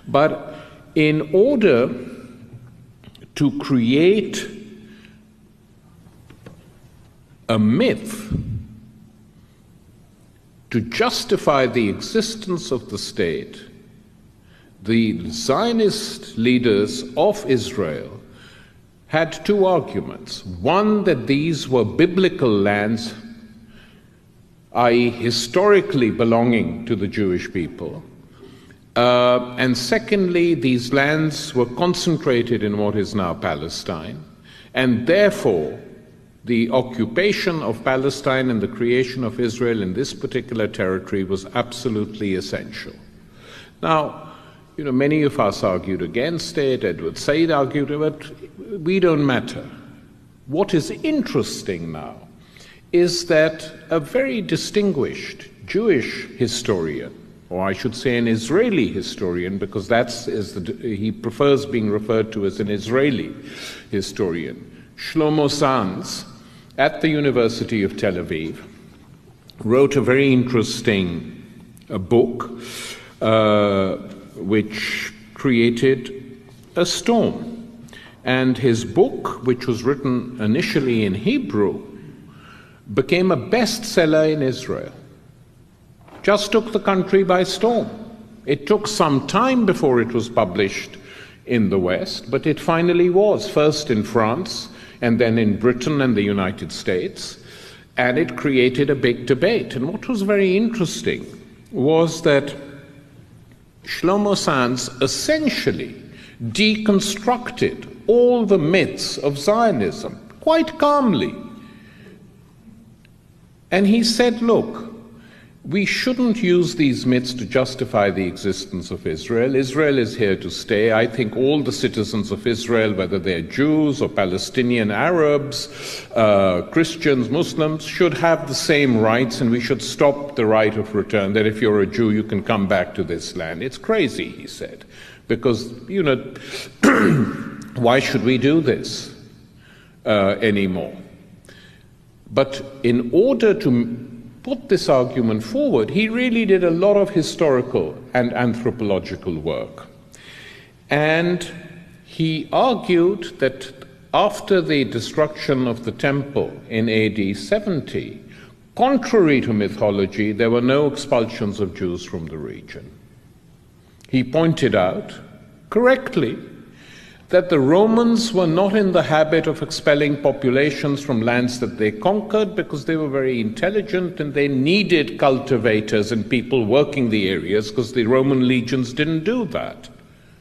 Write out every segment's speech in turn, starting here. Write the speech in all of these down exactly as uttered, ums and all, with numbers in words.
But in order to create a myth to justify the existence of the state, the Zionist leaders of Israel had two arguments. One, that these were biblical lands, that is historically belonging to the Jewish people. Uh, and secondly, these lands were concentrated in what is now Palestine, and therefore the occupation of Palestine and the creation of Israel in this particular territory was absolutely essential. Now, you know, many of us argued against it, Edward Said argued, but we don't matter. What is interesting now is that a very distinguished Jewish historian, or I should say an Israeli historian, because that's is the, he prefers being referred to as an Israeli historian, Shlomo Sanz, at the University of Tel Aviv, wrote a very interesting uh, book uh, which created a storm. And his book, which was written initially in Hebrew, became a bestseller in Israel. Just took the country by storm. It took some time before it was published in the West, but it finally was, first in France, and then in Britain and the United States, and it created a big debate. And what was very interesting was that Shlomo Sanz essentially deconstructed all the myths of Zionism quite calmly. And he said, look, we shouldn't use these myths to justify the existence of Israel. Israel is here to stay. I think all the citizens of Israel, whether they're Jews or Palestinian Arabs, uh, Christians, Muslims, should have the same rights, and we should stop the right of return, that if you're a Jew, you can come back to this land. It's crazy, he said, because, you know, why should we do this uh, anymore? But in order to put this argument forward, he really did a lot of historical and anthropological work. And he argued that after the destruction of the temple in A D seventy, contrary to mythology, there were no expulsions of Jews from the region. He pointed out, correctly, that the Romans were not in the habit of expelling populations from lands that they conquered because they were very intelligent and they needed cultivators and people working the areas because the Roman legions didn't do that.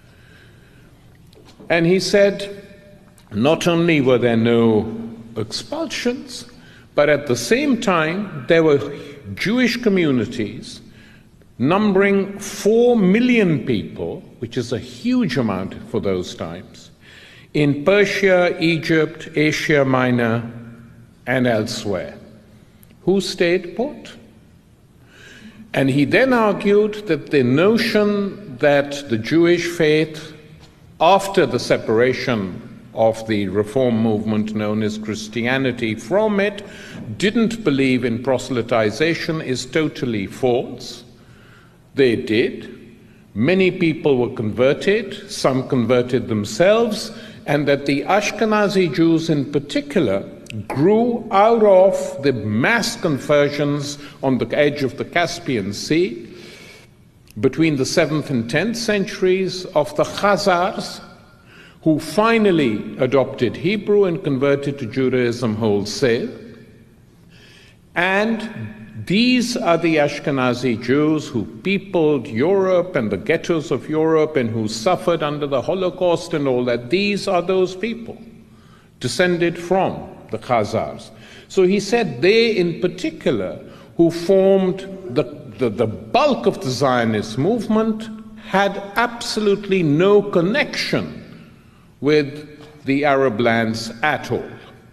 And he said, not only were there no expulsions, but at the same time there were Jewish communities numbering four million people, which is a huge amount for those times, in Persia, Egypt, Asia Minor, and elsewhere, who stayed put. And he then argued that the notion that the Jewish faith, after the separation of the reform movement known as Christianity from it, didn't believe in proselytization is totally false. They did. Many people were converted, some converted themselves, and that the Ashkenazi Jews in particular grew out of the mass conversions on the edge of the Caspian Sea between the seventh and tenth centuries of the Khazars, who finally adopted Hebrew and converted to Judaism wholesale. And these are the Ashkenazi Jews who peopled Europe and the ghettos of Europe and who suffered under the Holocaust and all that. These are those people, descended from the Khazars. So he said they in particular, who formed the, the, the bulk of the Zionist movement, had absolutely no connection with the Arab lands at all.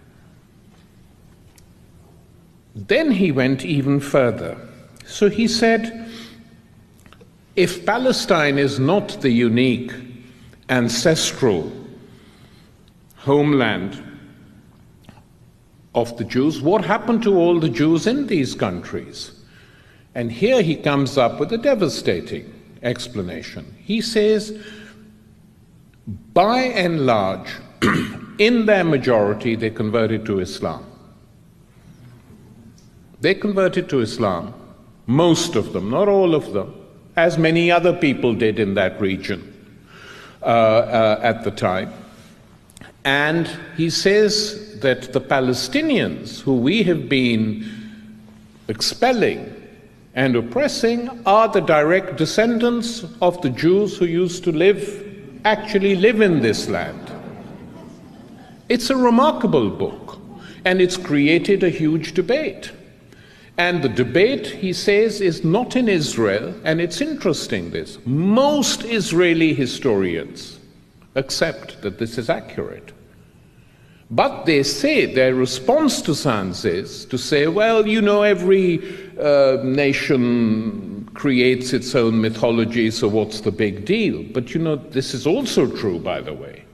Then he went even further. So he said, if Palestine is not the unique ancestral homeland of the Jews, what happened to all the Jews in these countries? And here he comes up with a devastating explanation. He says, by and large, in their majority, they converted to Islam. They converted to Islam, most of them, not all of them, as many other people did in that region uh, uh, at the time. And he says that the Palestinians, who we have been expelling and oppressing, are the direct descendants of the Jews who used to live, actually live in this land. It's a remarkable book, and it's created a huge debate. And the debate, he says, is not in Israel, and it's interesting this. Most Israeli historians accept that this is accurate. But they say, their response to Sands is to say, well, you know, every uh, nation creates its own mythology, so what's the big deal? But you know, this is also true, by the way.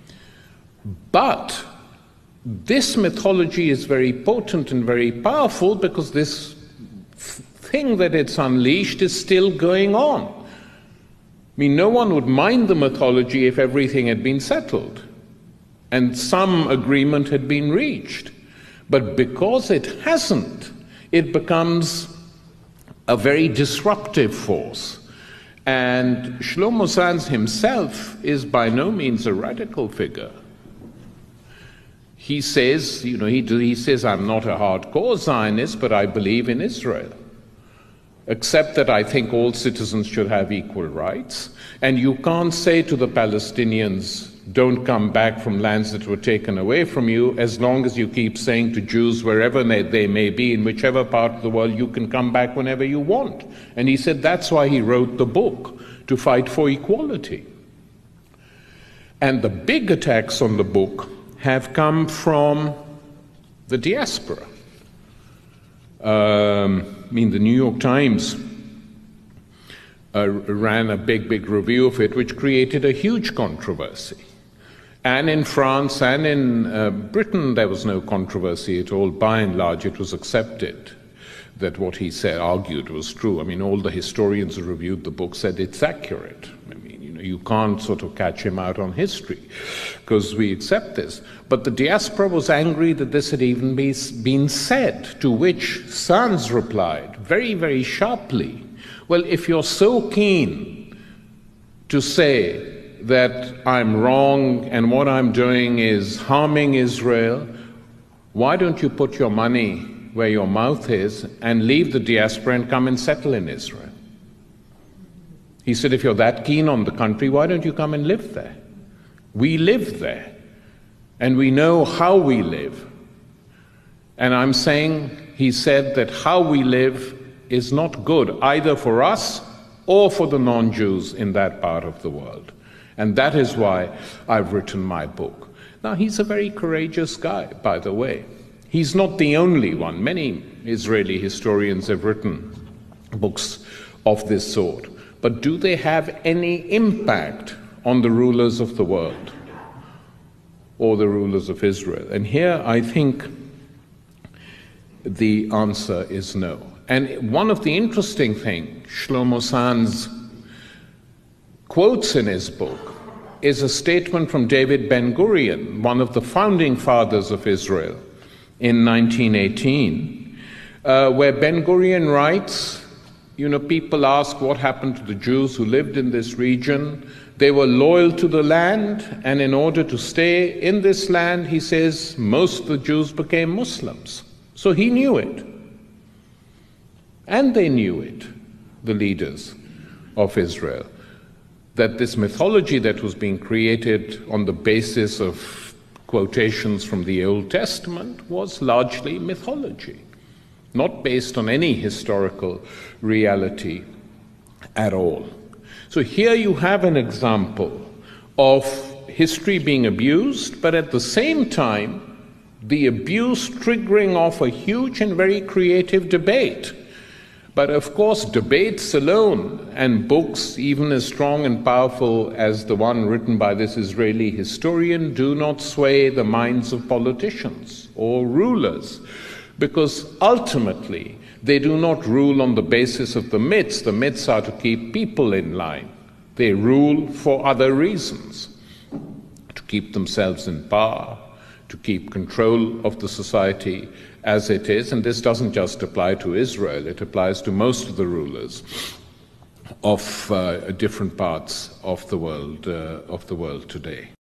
But this mythology is very potent and very powerful because this thing that it's unleashed is still going on. I mean, no one would mind the mythology if everything had been settled and some agreement had been reached. But because it hasn't, it becomes a very disruptive force. And Shlomo Sands himself is by no means a radical figure. He says, you know, he, he says, I'm not a hardcore Zionist, but I believe in Israel. Except that I think all citizens should have equal rights. And you can't say to the Palestinians, don't come back from lands that were taken away from you, as long as you keep saying to Jews, wherever they, they may be, in whichever part of the world, you can come back whenever you want. And he said that's why he wrote the book, to fight for equality. And the big attacks on the book have come from the diaspora. Um, I mean, the New York Times uh, ran a big, big review of it, which created a huge controversy. And in France and in uh, Britain, there was no controversy at all. By and large, it was accepted that what he said, argued, was true. I mean, all the historians who reviewed the book said it's accurate. I mean, you know, you can't sort of catch him out on history, because we accept this. But the diaspora was angry that this had even be, been said, to which Sands replied very, very sharply, well, if you're so keen to say that I'm wrong and what I'm doing is harming Israel, why don't you put your money where your mouth is and leave the diaspora and come and settle in Israel? He said, if you're that keen on the country, why don't you come and live there? We live there, and we know how we live. And I'm saying, he said, that how we live is not good, either for us or for the non-Jews in that part of the world. And that is why I've written my book. Now, he's a very courageous guy, by the way. He's not the only one. Many Israeli historians have written books of this sort. But do they have any impact on the rulers of the world or the rulers of Israel? And here I think the answer is no. And one of the interesting things Shlomo Sands quotes in his book is a statement from David Ben-Gurion, one of the founding fathers of Israel, in nineteen eighteen, uh, where Ben-Gurion writes, you know, people ask what happened to the Jews who lived in this region. They were loyal to the land, and in order to stay in this land, he says, most of the Jews became Muslims. So he knew it. And they knew it, the leaders of Israel, that this mythology that was being created on the basis of quotations from the Old Testament was largely mythology, not based on any historical reality at all. So here you have an example of history being abused, but at the same time, the abuse triggering off a huge and very creative debate. But of course, debates alone and books, even as strong and powerful as the one written by this Israeli historian, do not sway the minds of politicians or rulers, because ultimately they do not rule on the basis of the myths. The myths are to keep people in line. They rule for other reasons, to keep themselves in power, to keep control of the society as it is. And this doesn't just apply to Israel, it applies to most of the rulers of uh, different parts of the world, uh, of the world today.